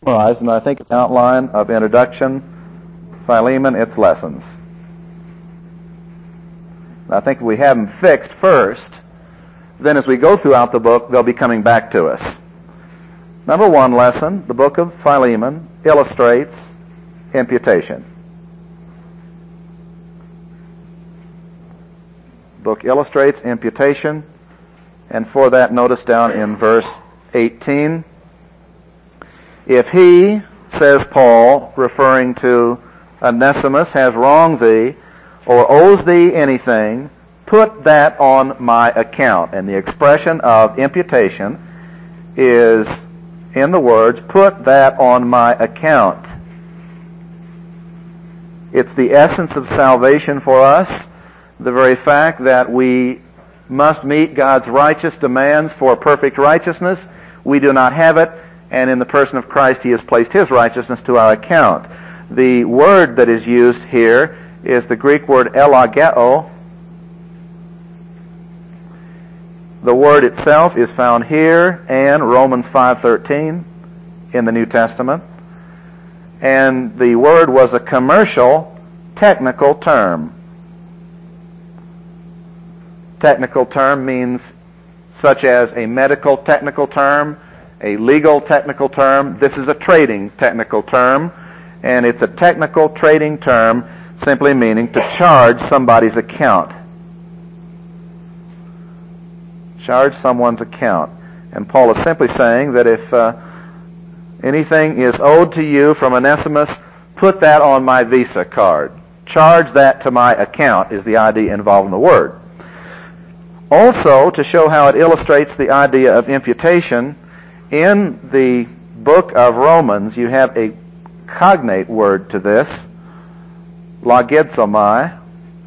And I think an outline of introduction, Philemon, its lessons. I think if we have them fixed first, then as we go throughout the book, they'll be coming back to us. Number one lesson, the book of Philemon illustrates imputation. The book illustrates imputation, and for that, notice down in verse 18, if he, says Paul, referring to Onesimus, has wronged thee, or owes thee anything, put that on my account. And the expression of imputation is in the words, put that on my account. It's the essence of salvation for us, the very fact that we must meet God's righteous demands for perfect righteousness. We do not have it, and in the person of Christ He has placed His righteousness to our account. The word that is used here is the Greek word elageo. The word itself is found here and Romans 5:13 in the New Testament. And the word was a commercial, technical term. Technical term means such as a medical technical term, a legal technical term. This is a trading technical term, and it's a technical trading term simply meaning to charge somebody's account. Charge someone's account. And Paul is simply saying that if anything is owed to you from Onesimus, put that on my Visa card. Charge that to my account is the idea involved in the word. Also, to show how it illustrates the idea of imputation, in the book of Romans you have a cognate word to this, logizomai,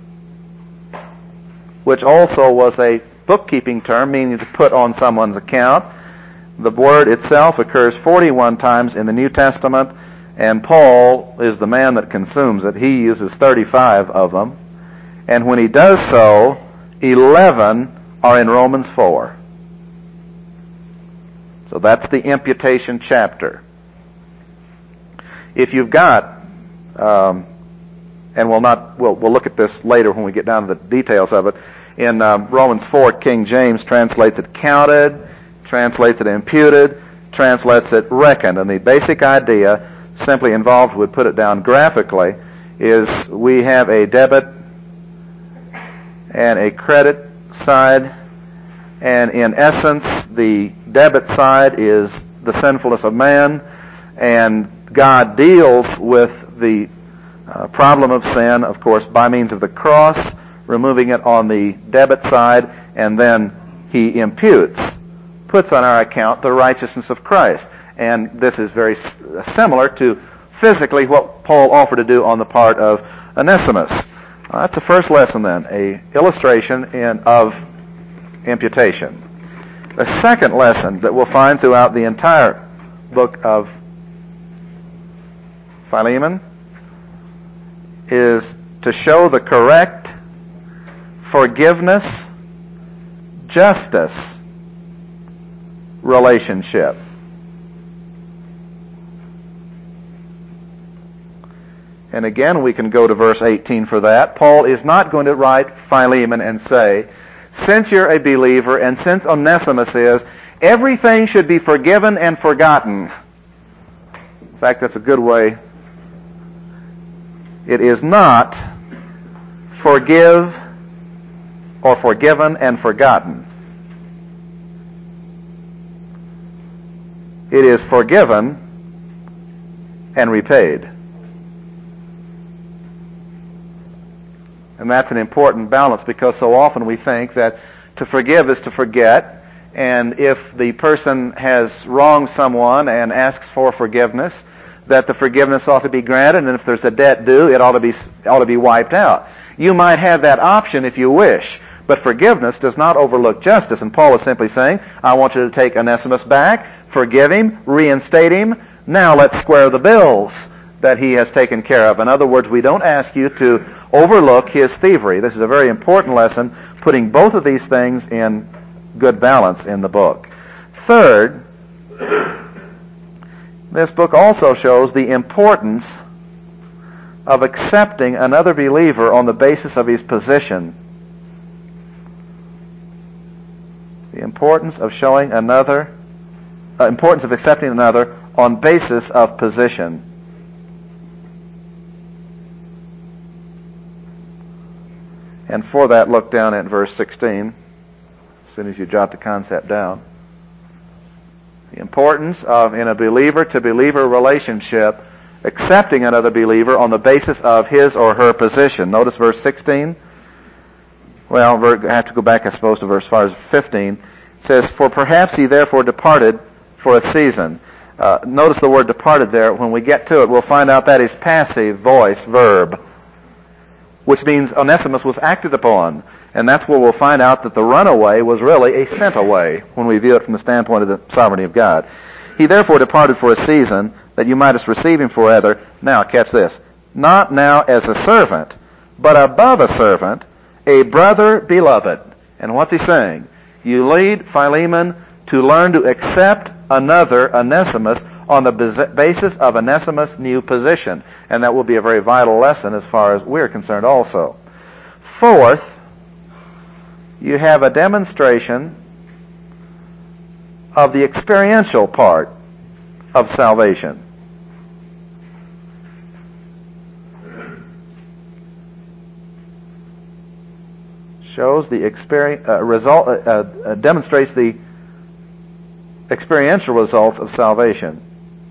which also was a bookkeeping term meaning to put on someone's account. The word itself occurs 41 times in the New Testament, and Paul is the man that consumes it. He uses 35 of them. And when he does so, 11 are in Romans 4. So that's the imputation chapter. If you've got, and we'll look at this later when we get down to the details of it. In Romans 4, King James translates it counted, translates it imputed, translates it reckoned. And the basic idea, simply involved, would put it down graphically, is we have a debit and a credit side, and in essence, the debit side is the sinfulness of man, and God deals with the problem of sin, of course, by means of the cross, removing it on the debit side, and then He imputes, puts on our account the righteousness of Christ. And this is very similar to physically what Paul offered to do on the part of Onesimus. That's the first lesson then, a illustration of imputation. The second lesson that we'll find throughout the entire book of Philemon is to show the correct forgiveness, justice relationship. And again, we can go to verse 18 for that. Paul is not going to write Philemon and say, since you're a believer and since Onesimus is, everything should be forgiven and forgotten. In fact, that's a good way. It is not forgive or forgiven and forgotten. It is forgiven and repaid. And that's an important balance, because so often we think that to forgive is to forget, and if the person has wronged someone and asks for forgiveness, that the forgiveness ought to be granted, and if there's a debt due, it ought to be wiped out. You might have that option if you wish, but forgiveness does not overlook justice. And Paul is simply saying, I want you to take Onesimus back, forgive him, reinstate him. Now let's square the bills that he has taken care of. In other words, we don't ask you to overlook his thievery. This is a very important lesson, putting both of these things in good balance in the book. Third, This book also shows the importance of accepting another believer on the basis of his position. The importance of accepting another on basis of position. And for that, look down at verse 16, as soon as you jot the concept down. The importance of, in a believer-to-believer relationship, accepting another believer on the basis of his or her position. Notice verse 16. Well, I have to go back, I suppose, to verse 15. It says, "For perhaps he therefore departed for a season." Notice the word departed there. When we get to it, we'll find out that is passive voice verb, which means Onesimus was acted upon. And that's where we'll find out that the runaway was really a sent away when we view it from the standpoint of the sovereignty of God. "He therefore departed for a season, that you mightest receive him for other." Now, catch this. "Not now as a servant, but above a servant, a brother beloved." And what's he saying? You lead Philemon to learn to accept another, Onesimus, on the basis of Onesimus' new position. And that will be a very vital lesson as far as we're concerned also. Fourth, you have a demonstration of the experiential part of salvation. Shows the demonstrates the experiential results of salvation.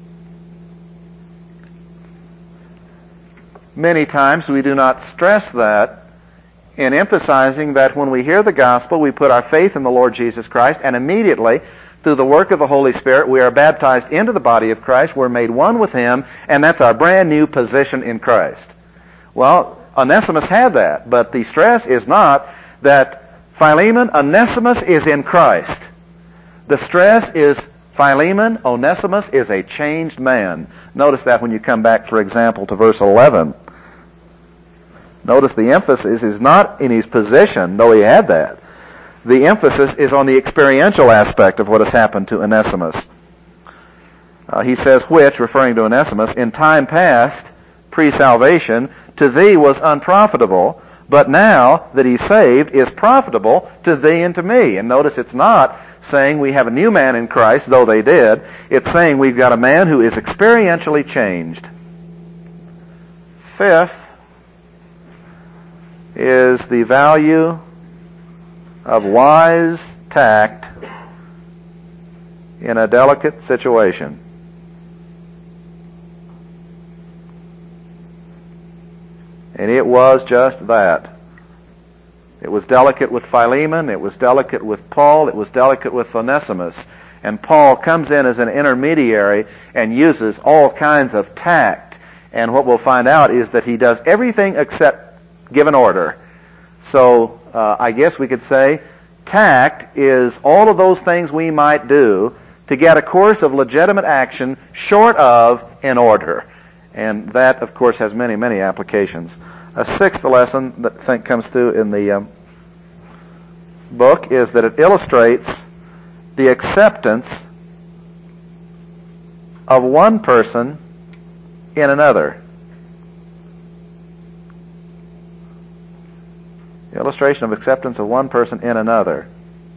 Many times we do not stress that in emphasizing that when we hear the gospel, we put our faith in the Lord Jesus Christ, and immediately, through the work of the Holy Spirit, we are baptized into the body of Christ, we're made one with Him, and that's our brand new position in Christ. Well, Onesimus had that, but the stress is not that Philemon, Onesimus is in Christ. The stress is Philemon, Onesimus is a changed man. Notice that when you come back, for example, to verse 11. Notice the emphasis is not in his position, though he had that. The emphasis is on the experiential aspect of what has happened to Onesimus. He says, which, referring to Onesimus, in time past, pre-salvation, to thee was unprofitable, but now that he's saved, is profitable to thee and to me. And notice it's not saying we have a new man in Christ, though they did. It's saying we've got a man who is experientially changed. Fifth is the value of wise tact in a delicate situation. And it was just that. It was delicate with Philemon, it was delicate with Paul, it was delicate with Onesimus. And Paul comes in as an intermediary and uses all kinds of tact. And what we'll find out is that he does everything except give an order. So I guess we could say tact is all of those things we might do to get a course of legitimate action short of an order. And that, of course, has many, many applications. A sixth lesson that I think comes through in the book is that it illustrates the acceptance of one person in another. The illustration of acceptance of one person in another.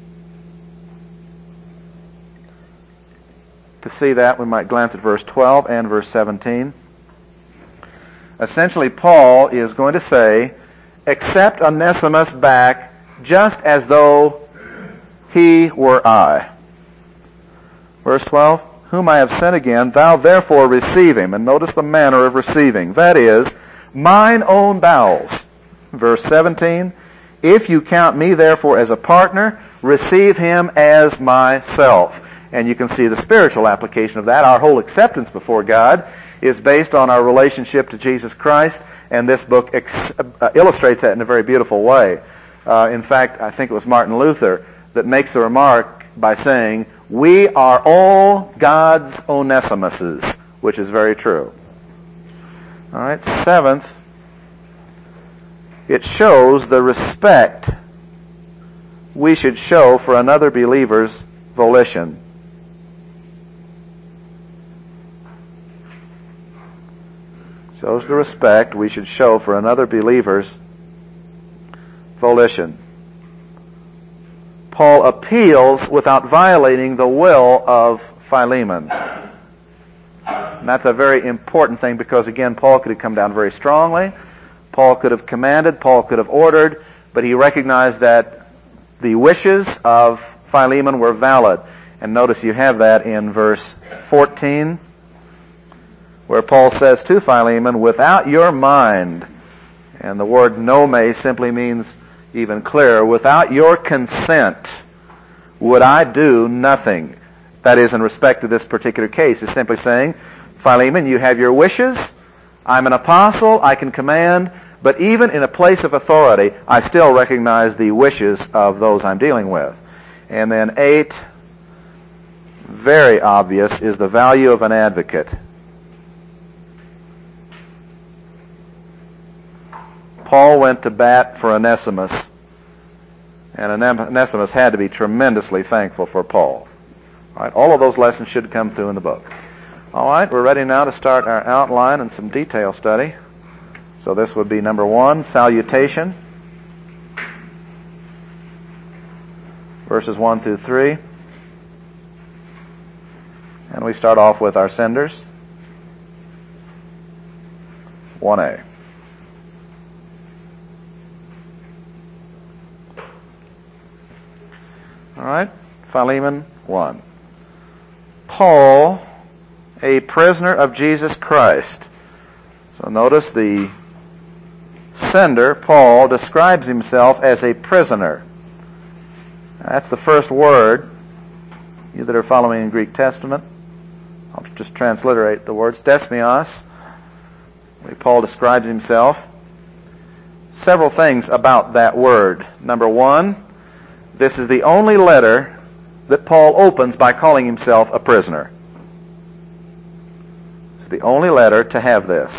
To see that, we might glance at verse 12 and verse 17. Essentially, Paul is going to say, accept Onesimus back just as though he were I. Verse 12, whom I have sent again, thou therefore receive him. And notice the manner of receiving. That is, mine own bowels. Verse 17, if you count me therefore as a partner, receive him as myself. And you can see the spiritual application of that. Our whole acceptance before God is based on our relationship to Jesus Christ, and this book illustrates that in a very beautiful way. In fact, I think it was Martin Luther that makes the remark by saying, we are all God's Onesimuses, which is very true. All right, seventh, it shows the respect we should show for another believer's volition. Shows the respect we should show for another believer's volition. Paul appeals without violating the will of Philemon. And that's a very important thing because, again, Paul could have come down very strongly. Paul could have commanded. Paul could have ordered. But he recognized that the wishes of Philemon were valid. And notice you have that in verse 14, where Paul says to Philemon, without your mind, and the word nome simply means even clearer, without your consent would I do nothing. That is, in respect to this particular case, is simply saying, Philemon, you have your wishes. I'm an apostle. I can command. But even in a place of authority, I still recognize the wishes of those I'm dealing with. And then 8, very obvious, is the value of an advocate. Paul went to bat for Onesimus, and Onesimus had to be tremendously thankful for Paul. All right, all of those lessons should come through in the book. All right, we're ready now to start our outline and some detail study. So this would be number 1, salutation, verses 1 through 3. And we start off with our senders. 1a. All right, Philemon 1. Paul, a prisoner of Jesus Christ. So notice the sender, Paul, describes himself as a prisoner. That's the first word. You that are following in Greek Testament, I'll just transliterate the words. Desmios, the way Paul describes himself. Several things about that word. Number 1, this is the only letter that Paul opens by calling himself a prisoner. It's the only letter to have this.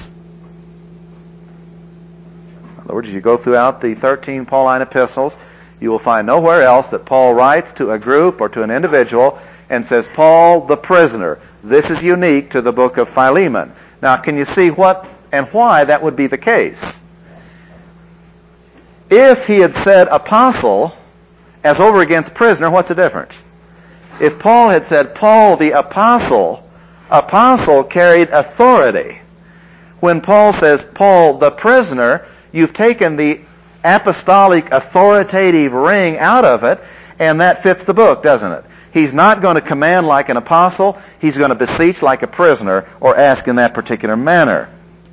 In other words, you go throughout the 13 Pauline epistles, you will find nowhere else that Paul writes to a group or to an individual and says, Paul the prisoner. This is unique to the book of Philemon. Now, can you see what and why that would be the case? If he had said apostle as over against prisoner, what's the difference? If Paul had said Paul the apostle, apostle carried authority. When Paul says Paul the prisoner, you've taken the apostolic authoritative ring out of it, and that fits the book, doesn't it? He's not going to command like an apostle. He's going to beseech like a prisoner or ask in that particular manner.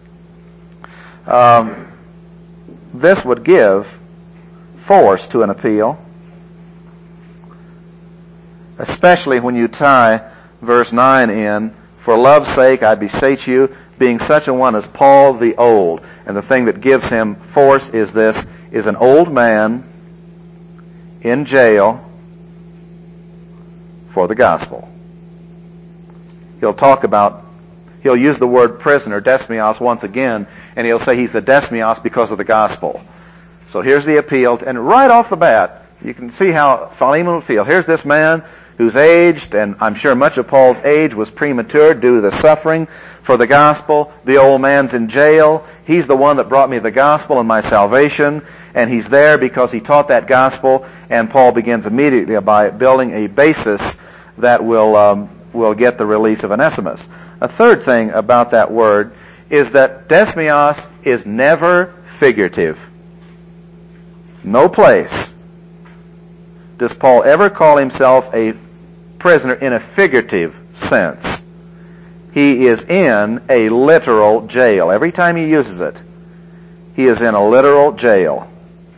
This would give force to an appeal, especially when you tie verse 9 in, for love's sake I beseech you, being such a one as Paul the old. And the thing that gives him force is this, is an old man in jail for the gospel. He'll use the word prisoner, desmios, once again, and he'll say he's the desmios because of the gospel. So here's the appeal, and right off the bat, you can see how Philemon would feel. Here's this man who's aged, and I'm sure much of Paul's age was premature due to the suffering for the gospel. The old man's in jail. He's the one that brought me the gospel and my salvation, and he's there because he taught that gospel, and Paul begins immediately by building a basis that will get the release of Onesimus. A third thing about that word is that desmios is never figurative. No place does Paul ever call himself a prisoner in a figurative sense. He is in a literal jail. Every time he uses it, he is in a literal jail.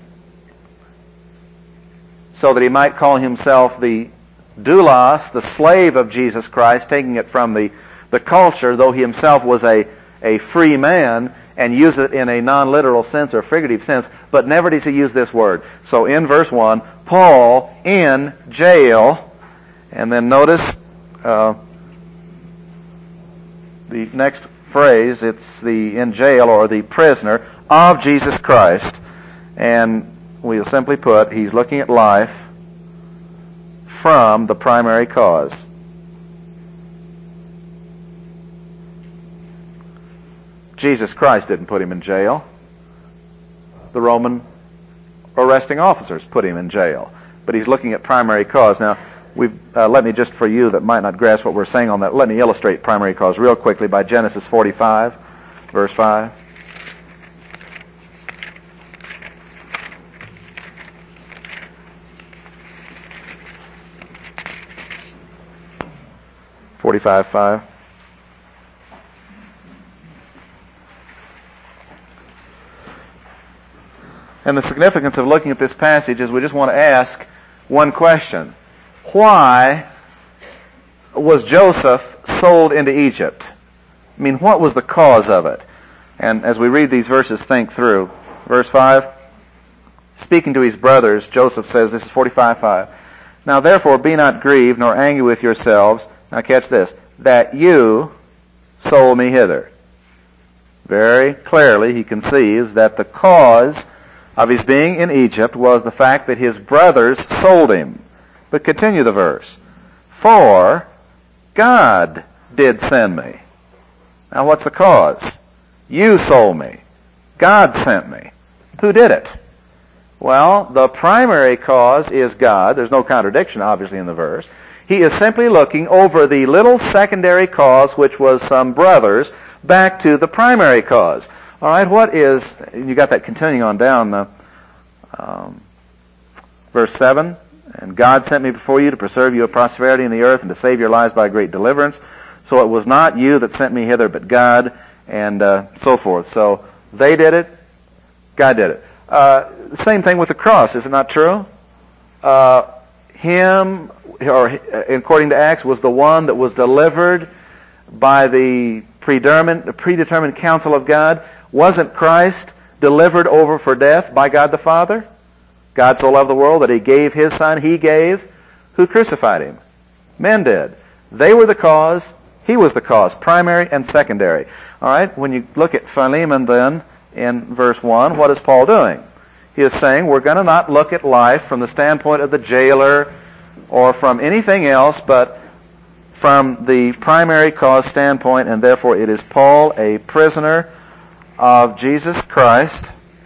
So that he might call himself the doulos, the slave of Jesus Christ, taking it from the culture, though he himself was a free man, and use it in a non-literal sense or figurative sense, but never does he use this word. So in verse 1, Paul in jail, and then notice the next phrase, it's the in jail or the prisoner of Jesus Christ, and we'll simply put, he's looking at life from the primary cause. Jesus Christ didn't put him in jail. The Roman arresting officers put him in jail. But he's looking at primary cause. Now, let me just, for you that might not grasp what we're saying on that, let me illustrate primary cause real quickly by Genesis 45, verse 5. (45:5). And the significance of looking at this passage is we just want to ask one question. Why was Joseph sold into Egypt? I mean, what was the cause of it? And as we read these verses, think through. Verse 5, speaking to his brothers, Joseph says, this is 45:5. Now therefore be not grieved nor angry with yourselves. Now catch this, that you sold me hither. Very clearly he conceives that the cause of his being in Egypt was the fact that his brothers sold him. But continue the verse. For God did send me. Now what's the cause? You sold me. God sent me. Who did it? Well, the primary cause is God. There's no contradiction, obviously, in the verse. He is simply looking over the little secondary cause, which was some brothers, back to the primary cause. All right, what is, you got that continuing on down, verse 7, and God sent me before you to preserve you a prosperity in the earth and to save your lives by great deliverance. So it was not you that sent me hither, but God, and so forth. So they did it, God did it. Same thing with the cross, is it not true? Him, or according to Acts, was the one that was delivered by the predetermined counsel of God. Wasn't Christ delivered over for death by God the Father? God so loved the world that He gave His Son. He gave. Who crucified Him? Men did. They were the cause. He was the cause, primary and secondary. All right, when you look at Philemon then, in verse 1, what is Paul doing? He is saying we're going to not look at life from the standpoint of the jailer or from anything else, but from the primary cause standpoint, and therefore it is Paul, a prisoner of Jesus Christ,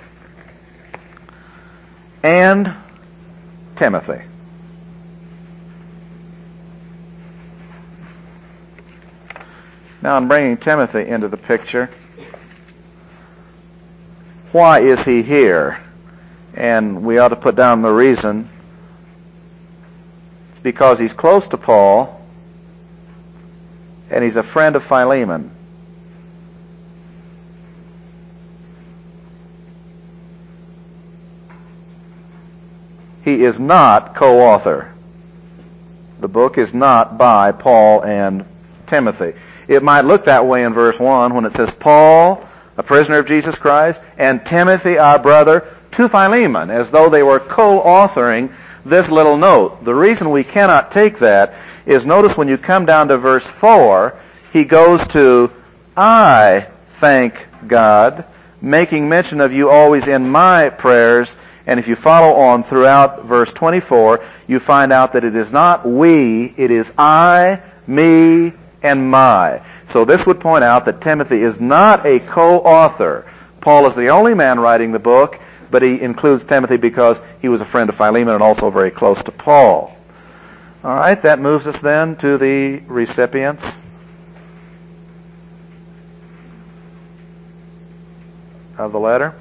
and Timothy. Now I'm bringing Timothy into the picture. Why is he here? And we ought to put down the reason. It's because he's close to Paul, and he's a friend of Philemon. He is not co-author. The book is not by Paul and Timothy. It might look that way in verse 1 when it says, Paul, a prisoner of Jesus Christ, and Timothy, our brother, to Philemon, as though they were co-authoring this little note. The reason we cannot take that is, notice when you come down to verse 4, he goes to, I thank God, making mention of you always in my prayers. And if you follow on throughout verse 24, you find out that it is not we, it is I, me, and my. So this would point out that Timothy is not a co-author. Paul is the only man writing the book, but he includes Timothy because he was a friend of Philemon and also very close to Paul. All right, that moves us then to the recipients. Of the letter.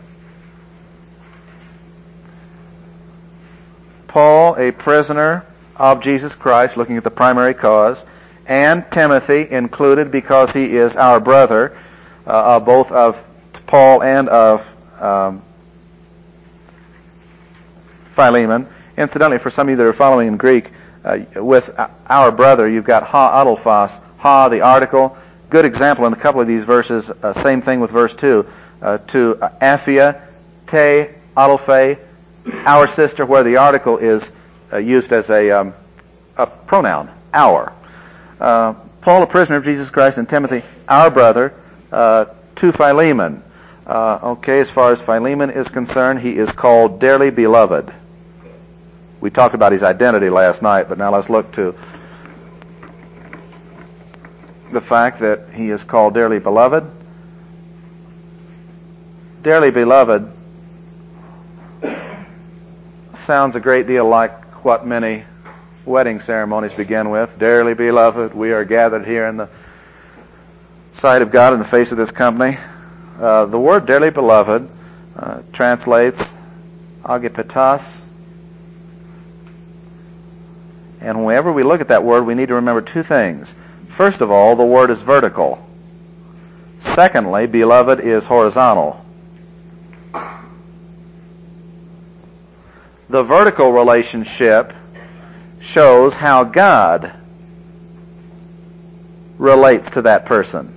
Paul, a prisoner of Jesus Christ, looking at the primary cause, and Timothy included because he is our brother, both of Paul and of Philemon. Incidentally, for some of you that are following in Greek, with our brother, you've got ha adelphos, ha, the article. Good example in a couple of these verses, same thing with verse 2, to Aphia, te, adelphe, our sister, where the article is used as a pronoun, our. Paul, a prisoner of Jesus Christ, and Timothy, our brother, to Philemon. Okay, as far as Philemon is concerned, he is called dearly beloved. We talked about his identity last night, but now let's look to the fact that he is called dearly beloved. Dearly beloved sounds a great deal like what many wedding ceremonies begin with. Dearly beloved, we are gathered here in the sight of God in the face of this company. The word dearly beloved translates agapetos. And whenever we look at that word, we need to remember two things. First of all, the word is vertical. Secondly, beloved is horizontal. The vertical relationship shows how God relates to that person.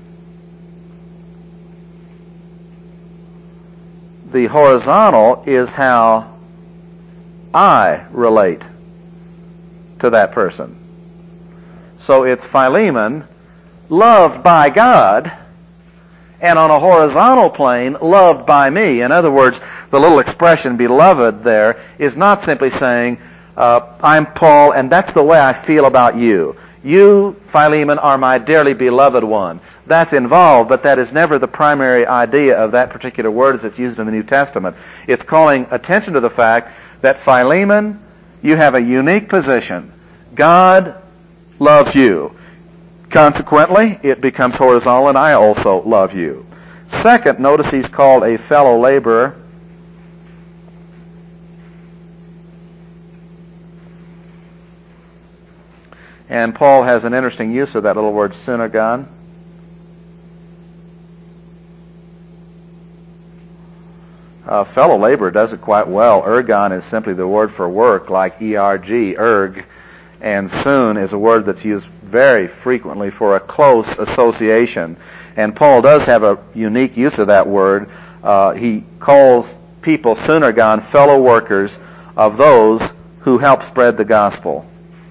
The horizontal is how I relate to that person. So it's Philemon, loved by God, and on a horizontal plane, loved by me. In other words, the little expression, beloved, there is not simply saying, I'm Paul, and that's the way I feel about you. You, Philemon, are my dearly beloved one. That's involved, but that is never the primary idea of that particular word as it's used in the New Testament. It's calling attention to the fact that Philemon, you have a unique position. God loves you. Consequently, it becomes horizontal, and I also love you. Second, notice he's called a fellow laborer. And Paul has an interesting use of that little word, synagon. Fellow laborer does it quite well. Ergon is simply the word for work, like ERG, erg. And soon is a word that's used very frequently for a close association. And Paul does have a unique use of that word. He calls people synagon, fellow workers of those who help spread the gospel.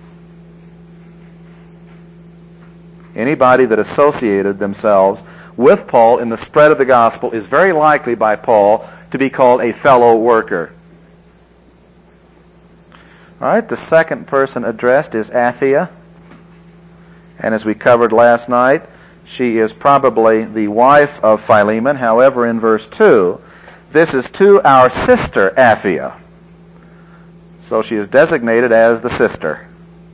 Anybody that associated themselves with Paul in the spread of the gospel is very likely by Paul to be called a fellow worker. All right, the second person addressed is Apphia. And as we covered last night, she is probably the wife of Philemon. However, in verse 2, this is to our sister Apphia. So she is designated as the sister.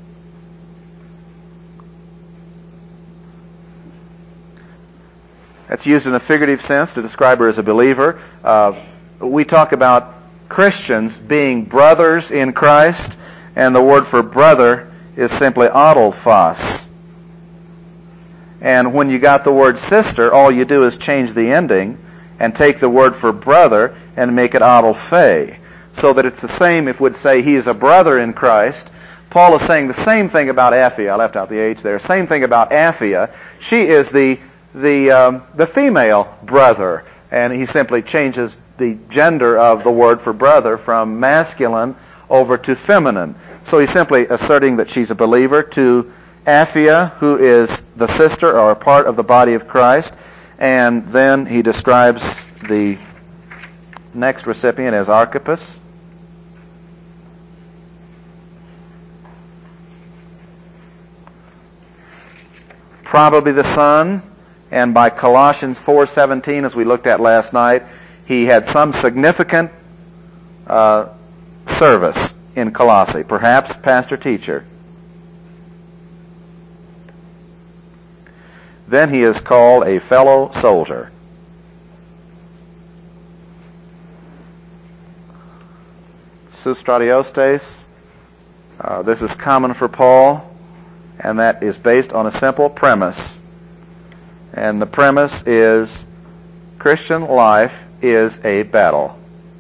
That's used in a figurative sense to describe her as a believer. We talk about Christians being brothers in Christ, and the word for brother is simply adelphos. And when you got the word sister, all you do is change the ending and take the word for brother and make it adelphe, so that it's the same if we'd say he is a brother in Christ. Paul is saying the same thing about Apphia. I left out the H there. Same thing about Apphia. She is the female brother, and he simply changes the gender of the word for brother from masculine over to feminine. So he's simply asserting that she's a believer to Apphia, who is the sister or a part of the body of Christ, and then he describes the next recipient as Archippus. Probably the son, and by Colossians 4:17, as we looked at last night, he had some significant service in Colossae, perhaps pastor-teacher. Then he is called a fellow soldier. Soustratiostes. This is common for Paul, and that is based on a simple premise. And the premise is Christian life is a battle.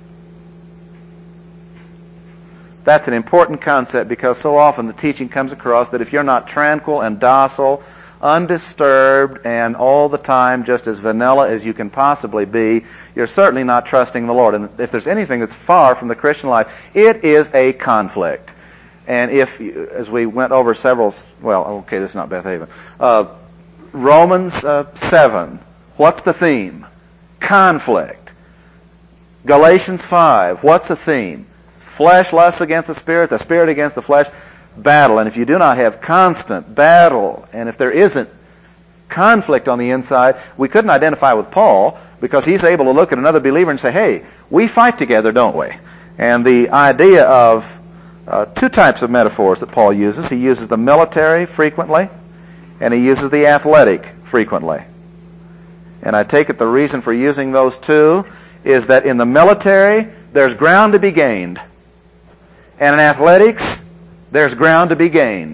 That's an important concept because so often the teaching comes across that if you're not tranquil and docile, undisturbed, and all the time just as vanilla as you can possibly be, you're certainly not trusting the Lord. And if there's anything that's far from the Christian life, it is a conflict. And if, as we went over several, this is not Beth Haven, Romans 7, what's the theme? Conflict. Galatians 5, what's the theme? Flesh lusts against the spirit against the flesh, battle. And if you do not have constant battle, and if there isn't conflict on the inside, we couldn't identify with Paul because he's able to look at another believer and say, hey, we fight together, don't we? And the idea of two types of metaphors that Paul uses. He uses the military frequently, and he uses the athletic frequently. And I take it the reason for using those two is that in the military, there's ground to be gained. And in athletics, there's ground to be gained.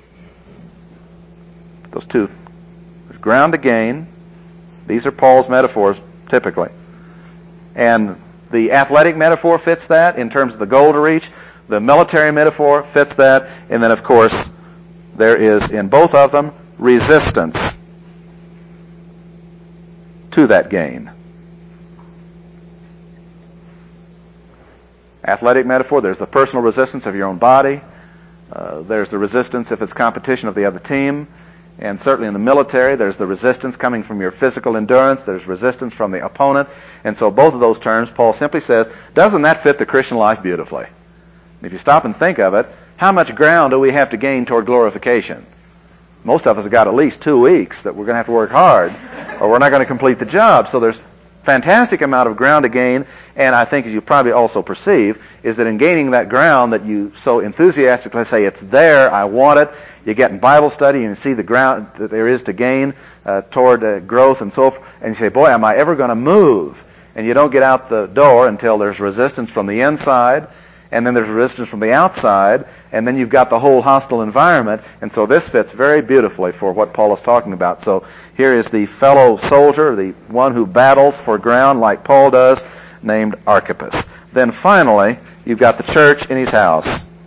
Those two. There's ground to gain. These are Paul's metaphors, typically. And the athletic metaphor fits that in terms of the goal to reach. The military metaphor fits that. And then, of course, there is in both of them resistance to that gain. Athletic metaphor, there's the personal resistance of your own body. There's the resistance if it's competition of the other team. And certainly in the military, there's the resistance coming from your physical endurance. There's resistance from the opponent. And so both of those terms, Paul simply says, doesn't that fit the Christian life beautifully? If you stop and think of it, how much ground do we have to gain toward glorification? Most of us have got at least 2 weeks that we're going to have to work hard, or we're not going to complete the job. So there's fantastic amount of ground to gain, and I think as you probably also perceive, is that in gaining that ground that you so enthusiastically say, it's there, I want it, you get in Bible study and you see the ground that there is to gain toward growth and so forth, and you say, boy, am I ever going to move? And you don't get out the door until there's resistance from the inside, and then there's resistance from the outside, and then you've got the whole hostile environment, and so this fits very beautifully for what Paul is talking about. So here is the fellow soldier, the one who battles for ground like Paul does, named Archippus. Then finally, you've got the church in his house.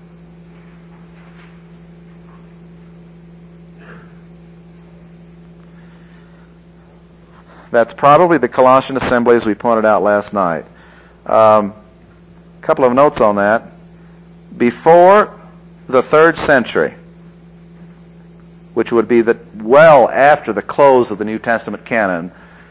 That's probably the Colossian assembly as we pointed out last night. Couple of notes on that. Before the 3rd century, which would be well after the close of the New Testament canon,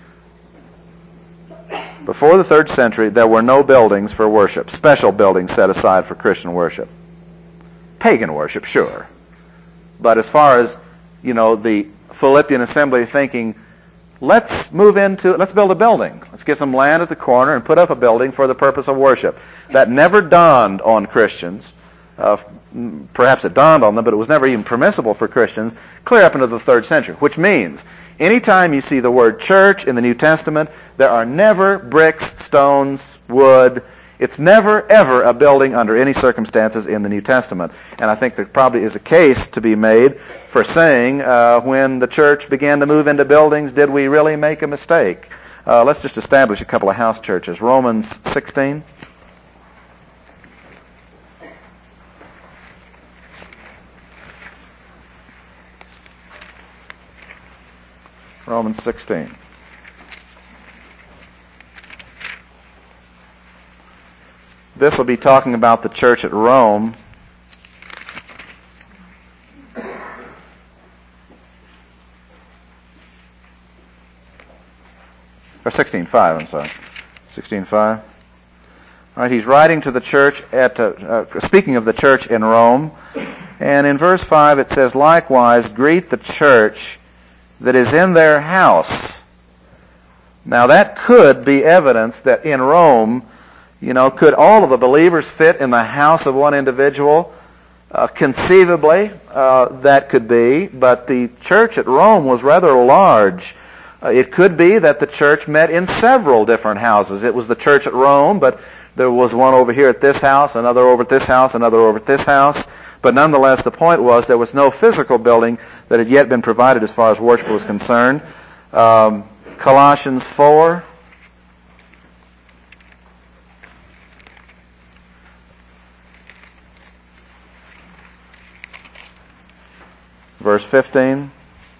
before the 3rd century, there were no buildings for worship, special buildings set aside for Christian worship. Pagan worship, sure. But as far as, the Philippian assembly thinking, let's build a building. Let's get some land at the corner and put up a building for the purpose of worship. That never dawned on Christians. Perhaps it dawned on them, but it was never even permissible for Christians clear up into the 3rd century, which means anytime you see the word church in the New Testament, there are never bricks, stones, wood. It's never, ever a building under any circumstances in the New Testament. And I think there probably is a case to be made for saying when the church began to move into buildings, did we really make a mistake? Let's just establish a couple of house churches. Romans 16. Romans 16. This will be talking about the church at Rome. Or 16:5, I'm sorry. 16:5. All right, he's writing to the church speaking of the church in Rome. And in verse 5 it says, likewise, greet the church that is in their house. Now that could be evidence that in Rome, could all of the believers fit in the house of one individual? Conceivably, that could be, but the church at Rome was rather large. It could be that the church met in several different houses. It was the church at Rome, but there was one over here at this house, another over at this house, another over at this house. But nonetheless, the point was there was no physical building that had yet been provided as far as worship was concerned. Colossians 4. Verse 15.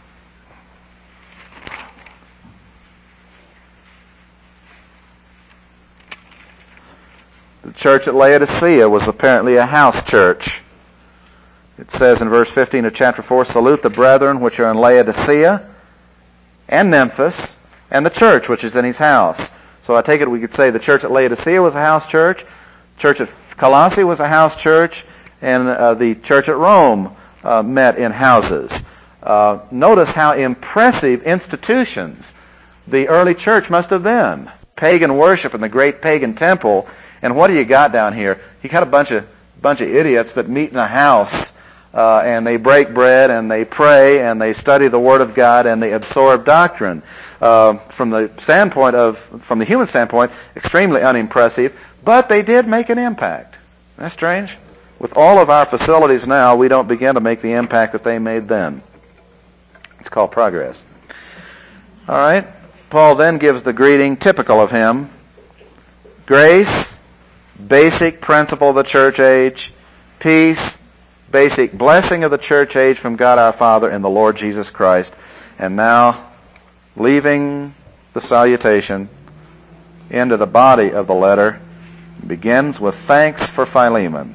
The church at Laodicea was apparently a house church. It says in verse 15 of chapter 4, salute the brethren which are in Laodicea and Memphis and the church which is in his house. So I take it we could say the church at Laodicea was a house church, church at Colossae was a house church, and the church at Rome met in houses. Notice how impressive institutions the early church must have been. Pagan worship in the great pagan temple. And what do you got down here? You got a bunch of idiots that meet in a house, and they break bread, and they pray, and they study the Word of God, and they absorb doctrine. From the human standpoint, extremely unimpressive, but they did make an impact. Isn't that strange? With all of our facilities now, we don't begin to make the impact that they made then. It's called progress. All right. Paul then gives the greeting typical of him. Grace, basic principle of the church age. Peace, basic blessing of the church age from God our Father and the Lord Jesus Christ. And now, leaving the salutation into the body of the letter, begins with thanks for Philemon.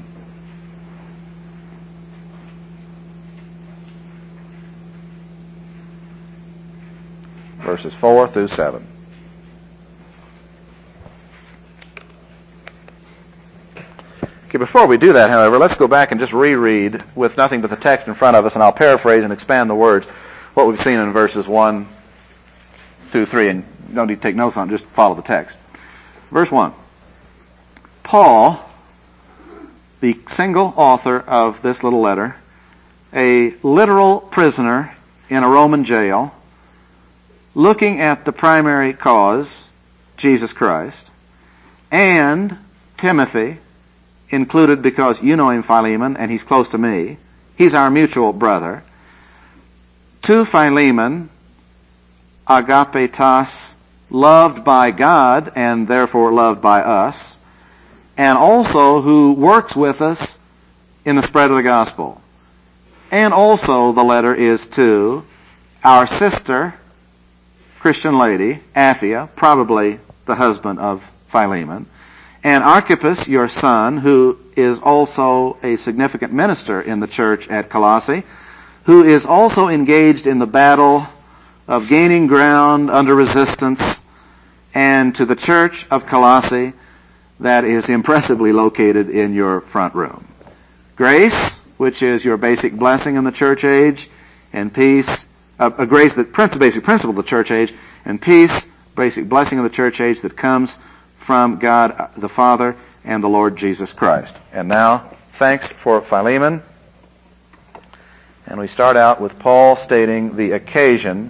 Verses 4 through 7. Okay, before we do that, however, let's go back and just reread with nothing but the text in front of us, and I'll paraphrase and expand the words, what we've seen in verses 1 through 3, and you don't need to take notes on it, just follow the text. Verse 1. Paul, the single author of this little letter, a literal prisoner in a Roman jail, looking at the primary cause, Jesus Christ, and Timothy, included because you know him, Philemon, and he's close to me. He's our mutual brother. To Philemon, agapetos, loved by God and therefore loved by us, and also who works with us in the spread of the gospel. And also the letter is to our sister, Christian lady, Apphia, probably the husband of Philemon, and Archippus, your son, who is also a significant minister in the church at Colossae, who is also engaged in the battle of gaining ground under resistance, and to the church of Colossae that is impressively located in your front room. Grace, which is your basic blessing in the church age, and peace, a grace that basic principle of the church age, and peace, basic blessing of the church age that comes from God the Father and the Lord Jesus Christ. And now, thanks for Philemon. And we start out with Paul stating the occasion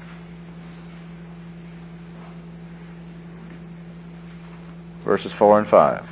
verses 4 and 5.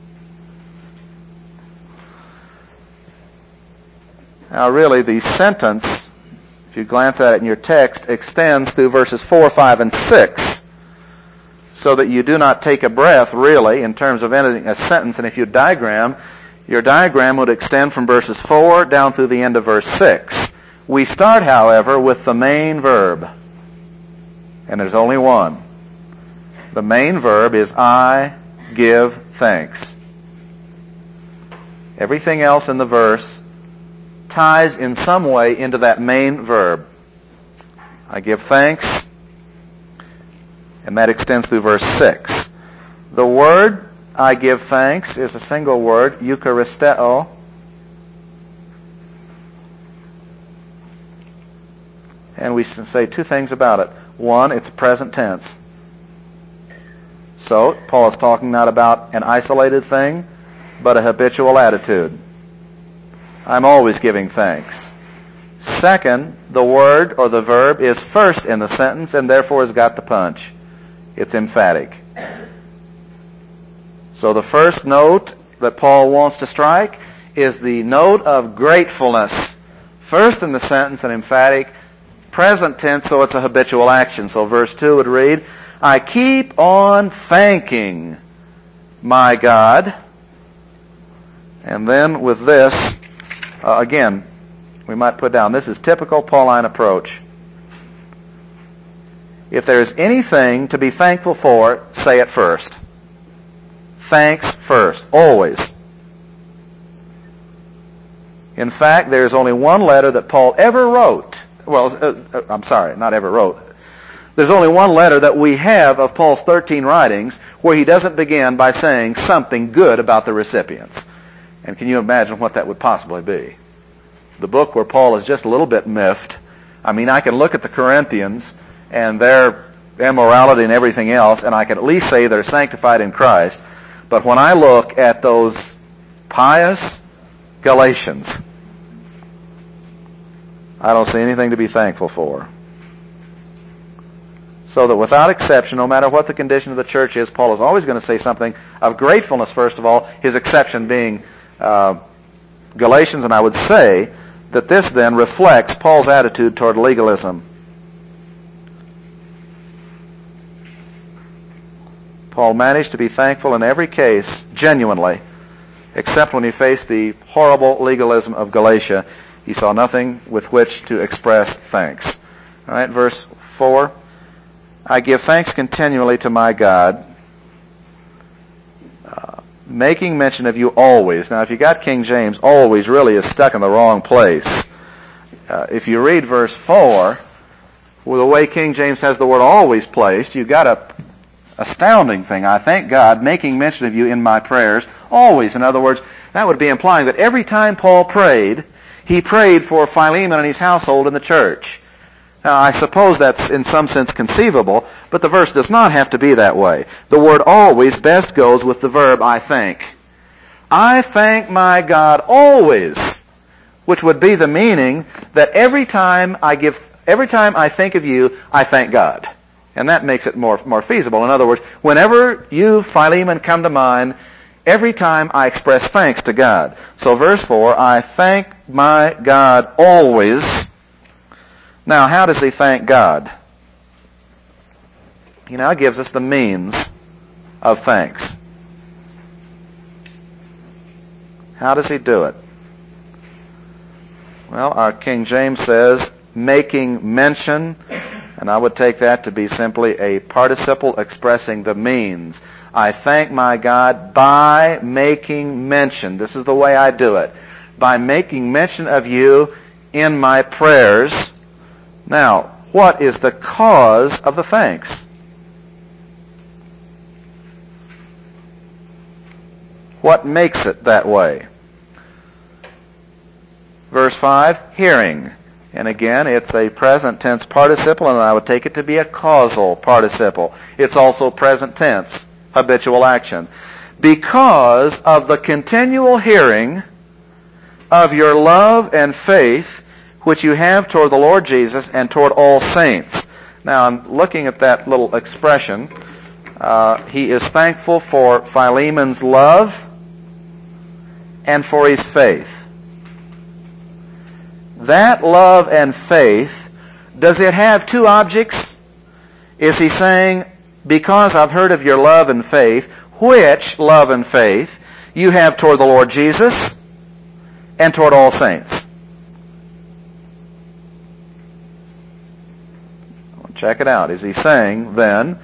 Now really, the sentence, if you glance at it in your text, extends through verses 4, 5, and 6, so that you do not take a breath, really, in terms of ending a sentence. And if you diagram, your diagram would extend from verses 4 down through the end of verse 6. We start, however, with the main verb. And there's only one. The main verb is I give thanks. Everything else in the verse ties in some way into that main verb. I give thanks, and that extends through verse 6. The word I give thanks is a single word, eucharisteo. And we say two things about it. One, it's present tense. So, Paul is talking not about an isolated thing, but a habitual attitude. I'm always giving thanks. Second, the word or the verb is first in the sentence and therefore has got the punch. It's emphatic. So the first note that Paul wants to strike is the note of gratefulness. First in the sentence and emphatic, present tense, so it's a habitual action. So verse 2 would read, I keep on thanking my God. And then with this, again, we might put down, this is typical Pauline approach. If there's anything to be thankful for, say it first. Thanks first, always. In fact, there's only one letter that Paul ever wrote. Well, I'm sorry, not ever wrote. There's only one letter that we have of Paul's 13 writings where he doesn't begin by saying something good about the recipients. And can you imagine what that would possibly be? The book where Paul is just a little bit miffed. I mean, I can look at the Corinthians and they're immorality and everything else, and I can at least say they're sanctified in Christ. But when I look at those pious Galatians, I don't see anything to be thankful for. So that without exception, no matter what the condition of the church is, Paul is always going to say something of gratefulness, first of all, his exception being Galatians, and I would say that this then reflects Paul's attitude toward legalism. Paul managed to be thankful in every case, genuinely, except when he faced the horrible legalism of Galatia. He saw nothing with which to express thanks. All right, verse 4. I give thanks continually to my God, making mention of you always. Now, if you got King James, always really is stuck in the wrong place. If you read verse 4, well, the way King James has the word always placed, you got a astounding thing. I thank God, making mention of you in my prayers always. In other words, that would be implying that every time Paul prayed, he prayed for Philemon and his household in the church. Now, I suppose that's in some sense conceivable, but the verse does not have to be that way. The word always best goes with the verb I thank. I thank my God always, which would be the meaning that every time I think of you, I thank God. And that makes it more feasible. In other words, whenever you, Philemon, come to mind, every time I express thanks to God. So verse 4, I thank my God always. Now, how does he thank God? He now gives us the means of thanks. How does he do it? Well, our King James says, making mention, and I would take that to be simply a participle expressing the means. I thank my God by making mention. This is the way I do it. By making mention of you in my prayers. Now, what is the cause of the thanks? What makes it that way? Verse 5, hearing. And again, it's a present tense participle, and I would take it to be a causal participle. It's also present tense, habitual action. Because of the continual hearing of your love and faith which you have toward the Lord Jesus and toward all saints. Now, I'm looking at that little expression. He is thankful for Philemon's love and for his faith. That love and faith, does it have two objects? Is he saying, because I've heard of your love and faith, which love and faith you have toward the Lord Jesus and toward all saints? Check it out. Is he saying, then,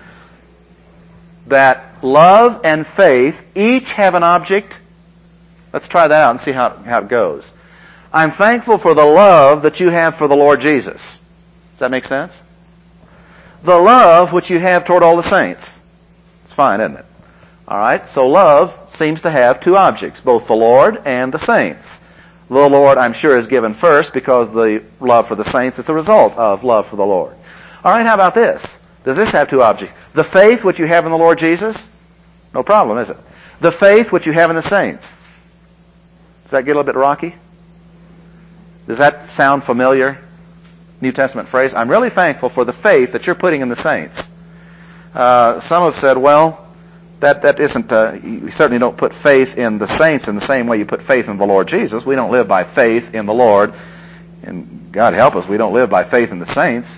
that love and faith each have an object? Let's try that out and see how it goes. I'm thankful for the love that you have for the Lord Jesus. Does that make sense? The love which you have toward all the saints. It's fine, isn't it? All right, so love seems to have two objects, both the Lord and the saints. The Lord, I'm sure, is given first because the love for the saints is a result of love for the Lord. All right, how about this? Does this have two objects? The faith which you have in the Lord Jesus? No problem, is it? The faith which you have in the saints. Does that get a little bit rocky? Does that sound familiar? New Testament phrase. I'm really thankful for the faith that you're putting in the saints. Some have said, well, that isn't, you certainly don't put faith in the saints in the same way you put faith in the Lord Jesus. We don't live by faith in the Lord. And God help us, we don't live by faith in the saints.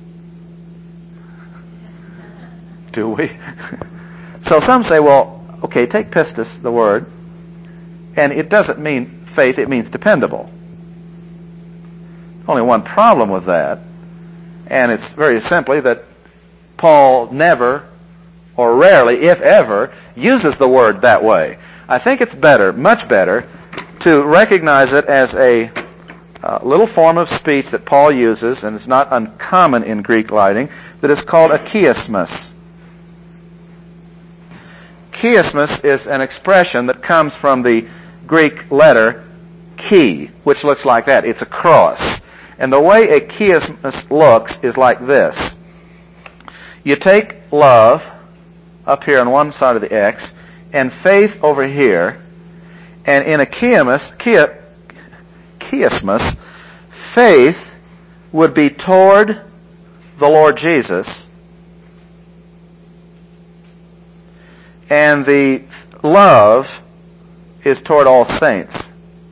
Do we? So some say, well, okay, take pistis, the word, and it doesn't mean faith, it means dependable. Only one problem with that, and it's very simply that Paul never, or rarely, if ever, uses the word that way. I think it's better, much better, to recognize it as a little form of speech that Paul uses, and it's not uncommon in Greek writing, that is called a chiasmus. Chiasmus is an expression that comes from the Greek letter chi, which looks like that. It's a cross. And the way a chiasmus looks is like this. You take love up here on one side of the X, and faith over here, and in a chiasmus, faith would be toward the Lord Jesus, and the love is toward all saints.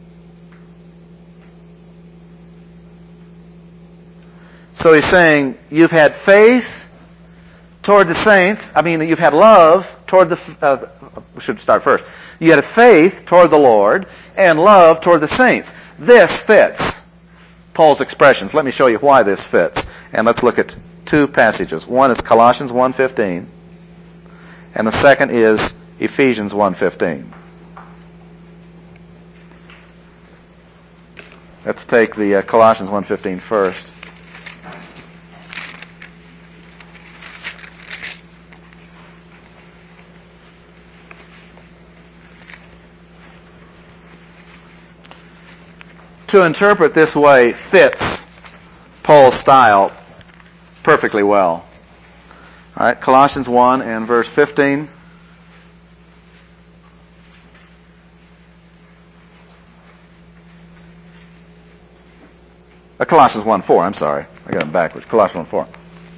So he's saying, you've had faith toward the saints. You've had love toward the... we should start first. You had faith toward the Lord and love toward the saints. This fits Paul's expressions. Let me show you why this fits. And let's look at two passages. One is Colossians 1:15, and the second is Ephesians 1:15. Let's take the Colossians 1:15 first. To interpret this way fits Paul's style perfectly well. All right, Colossians 1 and verse 15. Colossians 1:4, I'm sorry. I got them backwards. Colossians 1:4.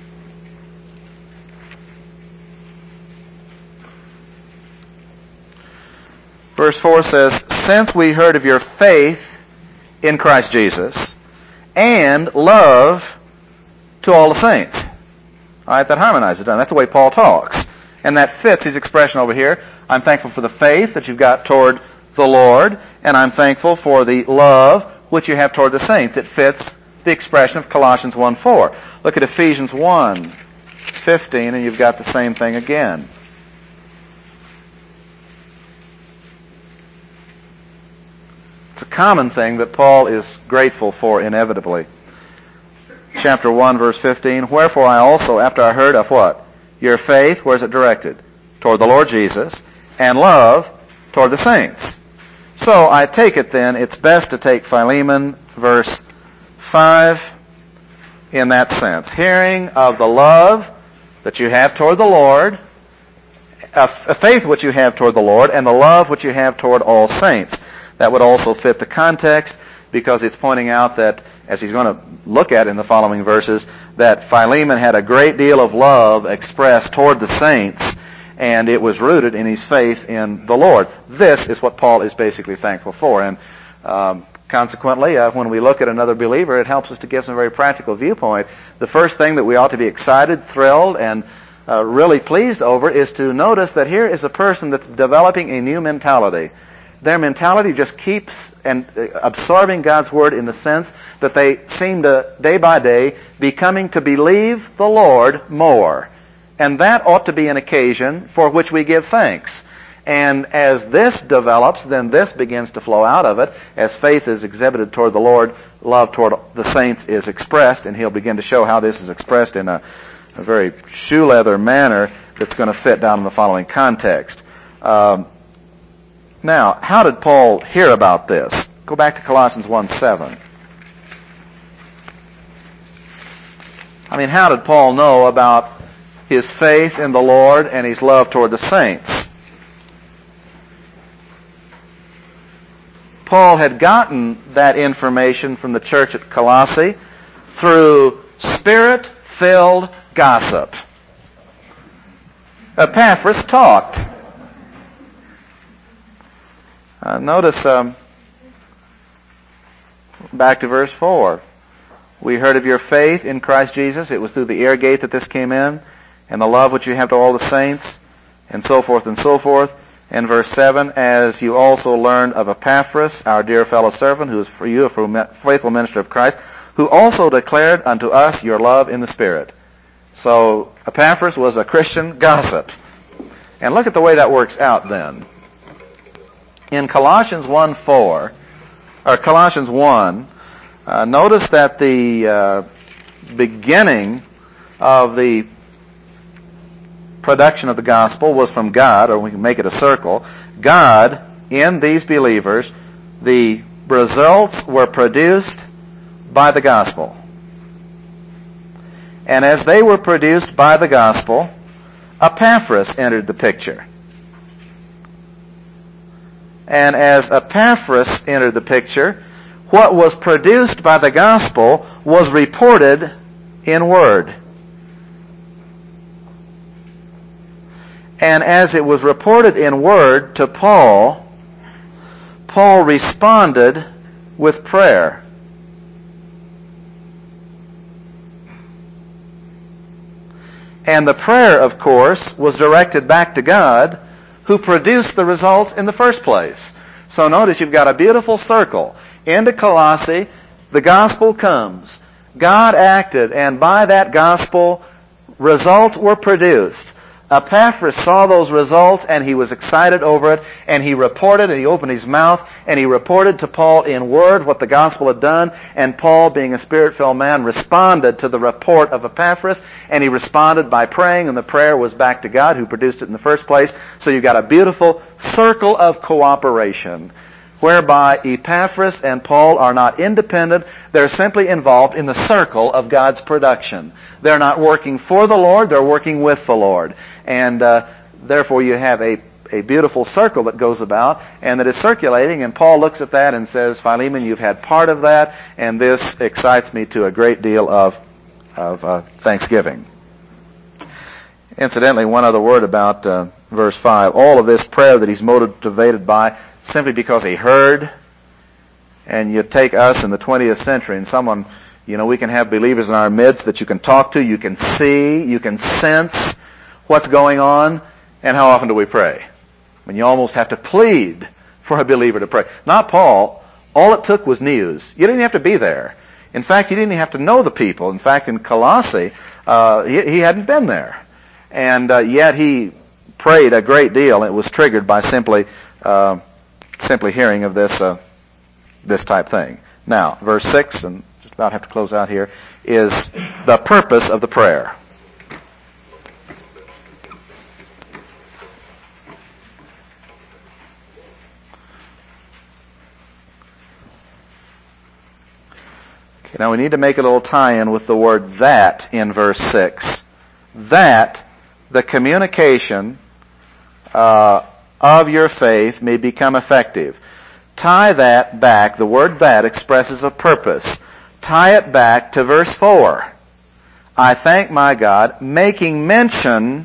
Verse 4 says, since we heard of your faith in Christ Jesus and love to all the saints. All right, that harmonizes, doesn't it? That's the way Paul talks. And that fits his expression over here. I'm thankful for the faith that you've got toward the Lord, and I'm thankful for the love which you have toward the saints. It fits the expression of Colossians 1:4. Look at Ephesians 1:15, and you've got the same thing again. It's a common thing that Paul is grateful for inevitably. Chapter 1, verse 15, wherefore I also, after I heard of what? Your faith, where is it directed? Toward the Lord Jesus, and love toward the saints. So I take it then, it's best to take Philemon, verse 5, in that sense. Hearing of the love that you have toward the Lord, a faith which you have toward the Lord, and the love which you have toward all saints. That would also fit the context, because it's pointing out that, as he's going to look at in the following verses, that Philemon had a great deal of love expressed toward the saints, and it was rooted in his faith in the Lord. This is what Paul is basically thankful for. And consequently, when we look at another believer, it helps us to give some very practical viewpoint. The first thing that we ought to be excited, thrilled, and really pleased over is to notice that here is a person that's developing a new mentality. Their mentality just keeps absorbing God's Word in the sense that they seem to, day by day, be coming to believe the Lord more. And that ought to be an occasion for which we give thanks. And as this develops, then this begins to flow out of it. As faith is exhibited toward the Lord, love toward the saints is expressed, and he'll begin to show how this is expressed in a very shoe leather manner that's going to fit down in the following context. Now, how did Paul hear about this? Go back to Colossians 1:7. How did Paul know about his faith in the Lord and his love toward the saints? Paul had gotten that information from the church at Colossae through Spirit-filled gossip. Epaphras talked. Notice, back to verse 4. We heard of your faith in Christ Jesus. It was through the ear gate that this came in, and the love which you have to all the saints, and so forth and so forth. And verse 7, as you also learned of Epaphras, our dear fellow servant, who is for you a faithful minister of Christ, who also declared unto us your love in the Spirit. So Epaphras was a Christian gossip. And look at the way that works out then. In Colossians 1:4, or Colossians 1, notice that the beginning of the production of the gospel was from God, or we can make it a circle. God, in these believers, the results were produced by the gospel. And as they were produced by the gospel, Epaphras entered the picture. And as Epaphras entered the picture, what was produced by the gospel was reported in word. And as it was reported in word to Paul, Paul responded with prayer. And the prayer, of course, was directed back to God, who produced the results in the first place. So notice you've got a beautiful circle. Into Colossae, the gospel comes. God acted, and by that gospel, results were produced. Epaphras saw those results, and he was excited over it, and he reported, and he opened his mouth, and he reported to Paul in word what the gospel had done, and Paul, being a Spirit-filled man, responded to the report of Epaphras, and he responded by praying, and the prayer was back to God, who produced it in the first place. So you've got a beautiful circle of cooperation, whereby Epaphras and Paul are not independent. They're simply involved in the circle of God's production. They're not working for the Lord, they're working with the Lord. And therefore you have a beautiful circle that goes about and that is circulating, and Paul looks at that and says, Philemon, you've had part of that, and this excites me to a great deal of thanksgiving. Incidentally, one other word about verse 5. All of this prayer that he's motivated by simply because he heard. And you take us in the 20th century and someone, we can have believers in our midst that you can talk to, you can see, you can sense what's going on. And how often do we pray? When you almost have to plead for a believer to pray. Not Paul. All it took was news. You didn't have to be there. In fact, you didn't even have to know the people. In fact, in Colossae, he hadn't been there. And yet he prayed a great deal. It was triggered by simply hearing of this type thing. Now, verse 6, and just about have to close out here, is the purpose of the prayer. Okay, now we need to make a little tie-in with the word that in verse 6. That the communication of your faith may become effective. Tie that back. The word that expresses a purpose. Tie it back to verse 4. I thank my God, making mention,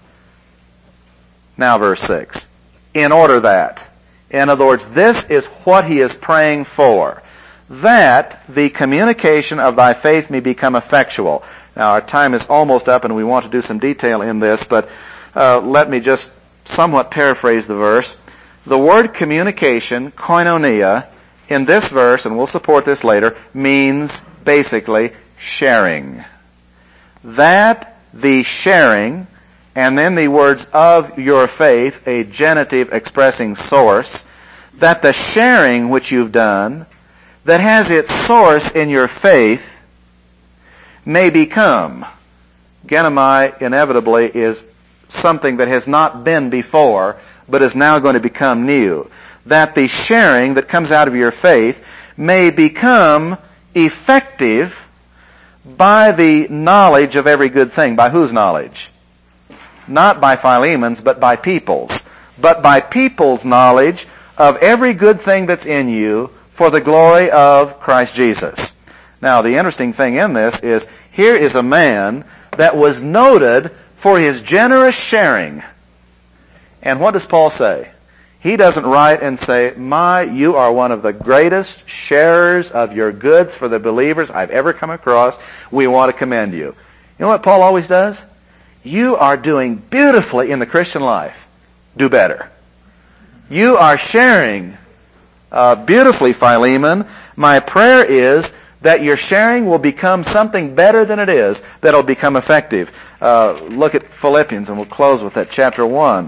now verse 6, in order that. In other words, this is what he is praying for. That the communication of thy faith may become effectual. Now our time is almost up and we want to do some detail in this, but let me just somewhat paraphrase the verse. The word communication, koinonia, in this verse, and we'll support this later, means basically sharing. That the sharing, and then the words of your faith, a genitive expressing source, that the sharing which you've done, that has its source in your faith, may become. Genomai inevitably is something that has not been before, but is now going to become new. That the sharing that comes out of your faith may become effective by the knowledge of every good thing. By whose knowledge? Not by Philemon's, but by people's. But by people's knowledge of every good thing that's in you for the glory of Christ Jesus. Now, the interesting thing in this is, here is a man that was noted for his generous sharing. And what does Paul say? He doesn't write and say, you are one of the greatest sharers of your goods for the believers I've ever come across. We want to commend you. You know what Paul always does? You are doing beautifully in the Christian life. Do better. You are sharing beautifully, Philemon. My prayer is that your sharing will become something better than it is, that will become effective. Look at Philippians, and we'll close with that, chapter 1.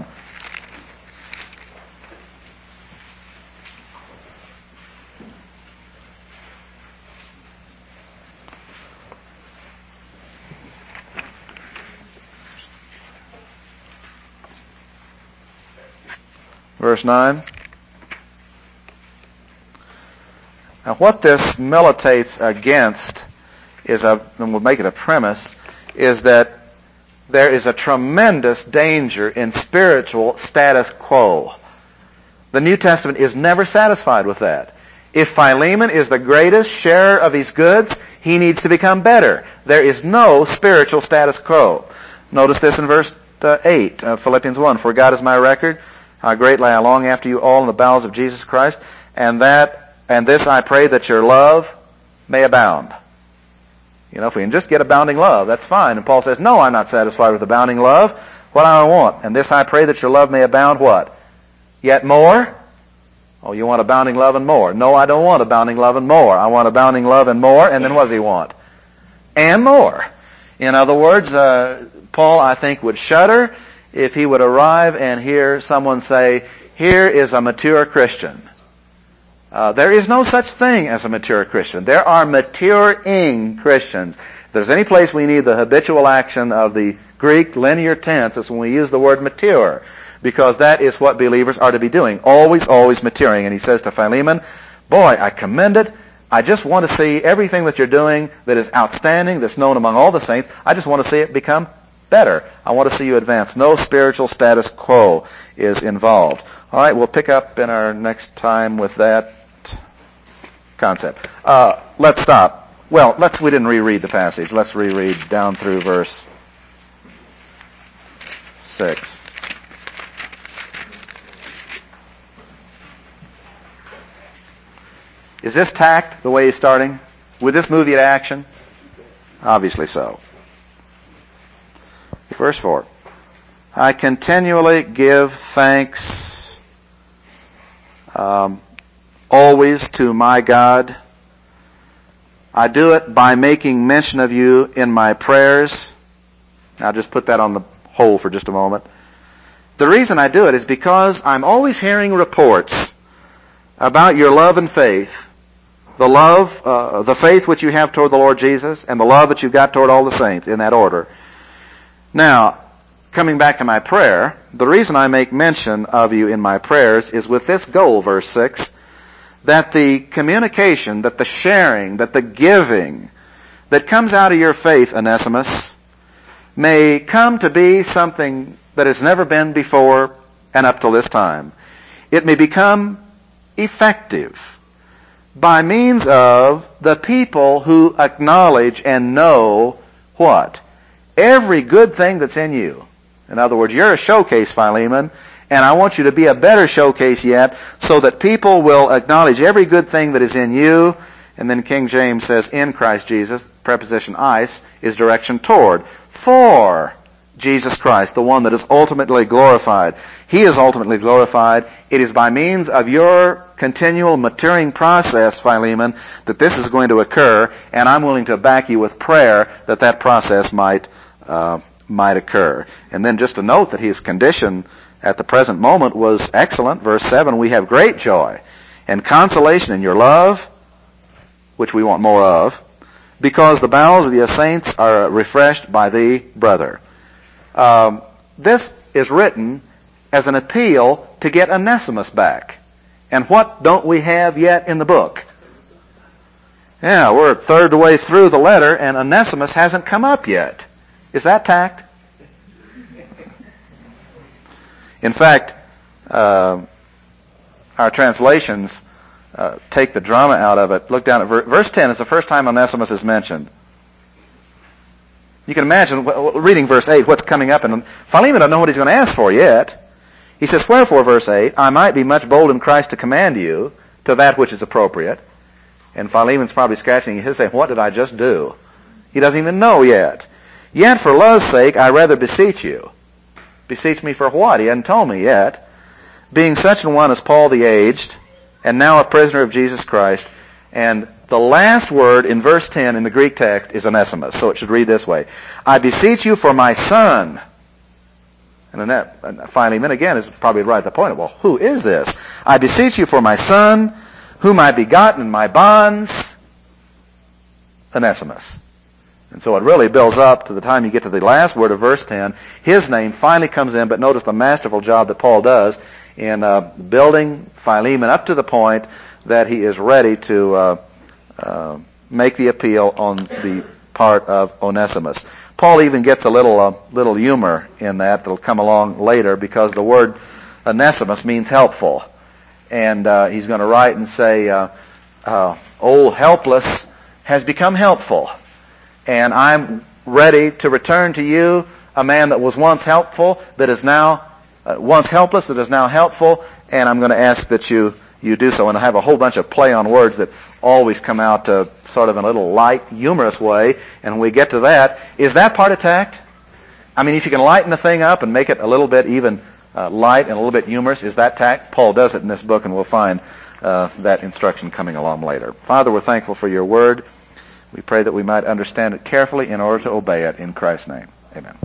Verse 9. Now what this militates against is, and we'll make it a premise, is that there is a tremendous danger in spiritual status quo. The New Testament is never satisfied with that. If Philemon is the greatest sharer of his goods, he needs to become better. There is no spiritual status quo. Notice this in verse 8 of Philippians 1. For God is my record, how greatly I long after you all in the bowels of Jesus Christ, and this I pray that your love may abound. You know, if we can just get abounding love, that's fine. And Paul says, no, I'm not satisfied with abounding love. What do I want? And this I pray that your love may abound what? Yet more? Oh, you want abounding love and more. No, I don't want abounding love and more. I want abounding love and more, and then what does he want? And more. In other words, Paul, I think, would shudder if he would arrive and hear someone say, here is a mature Christian. There is no such thing as a mature Christian. There are maturing Christians. If there's any place we need the habitual action of the Greek linear tense, it's when we use the word mature, because that is what believers are to be doing, always, always maturing. And he says to Philemon, boy, I commend it. I just want to see everything that you're doing that is outstanding, that's known among all the saints. I just want to see it become better. I want to see you advance. No spiritual status quo is involved. All right, we'll pick up in our next time with that concept. Let's stop. Well, we didn't reread the passage. Let's reread down through verse 6. Is this tact the way he's starting? Would this move you to action? Obviously so. Verse 4. I continually give thanks always to my God. I do it by making mention of you in my prayers. Now just put that on the hold for just a moment. The reason I do it is because I'm always hearing reports about your love and faith. The faith which you have toward the Lord Jesus, and the love that you've got toward all the saints, in that order. Now, coming back to my prayer, the reason I make mention of you in my prayers is with this goal, verse 6, that the communication, that the sharing, that the giving that comes out of your faith, Onesimus, may come to be something that has never been before and up till this time. It may become effective by means of the people who acknowledge and know what? Every good thing that's in you. In other words, you're a showcase, Philemon, and I want you to be a better showcase yet, so that people will acknowledge every good thing that is in you. And then King James says, in Christ Jesus, preposition eis is direction toward, for Jesus Christ, the one that is ultimately glorified. He is ultimately glorified. It is by means of your continual maturing process, Philemon, that this is going to occur, and I'm willing to back you with prayer that that process might occur. And then just to note that his condition at the present moment was excellent. Verse 7, we have great joy and consolation in your love, which we want more of, because the bowels of the saints are refreshed by thee, brother. This is written as an appeal to get Onesimus back. And what don't we have yet in the book? Yeah, we're a third way through the letter, and Onesimus hasn't come up yet. Is that tact? In fact, our translations take the drama out of it. Look down at verse 10 is the first time Onesimus is mentioned. You can imagine, reading verse 8, what's coming up. And Philemon doesn't know what he's going to ask for yet. He says, wherefore, verse 8, I might be much bold in Christ to command you to that which is appropriate. And Philemon's probably scratching his head saying, what did I just do? He doesn't even know yet. Yet for love's sake, I rather beseech you. Beseech me for what? He hasn't told me yet. Being such an one as Paul the aged, and now a prisoner of Jesus Christ. And the last word in verse 10 in the Greek text is Onesimus. So it should read this way. I beseech you for my son. And Philemon, again, is probably right at the point. Well, who is this? I beseech you for my son, whom I begotten in my bonds, Onesimus. And so it really builds up to the time you get to the last word of verse 10. His name finally comes in, but notice the masterful job that Paul does in building Philemon up to the point that he is ready to make the appeal on the part of Onesimus. Paul even gets a little humor in that'll come along later, because the word Onesimus means helpful. And he's going to write and say, old helpless has become helpful. And I'm ready to return to you a man that was once helpful, that is now once helpless, that is now helpful. And I'm going to ask that you do so. And I have a whole bunch of play on words that always come out sort of in a little light, humorous way. And when we get to that, is that part of tact? I mean, if you can lighten the thing up and make it a little bit even light and a little bit humorous, is that tact? Paul does it in this book, and we'll find that instruction coming along later. Father, we're thankful for your word. We pray that we might understand it carefully in order to obey it in Christ's name. Amen.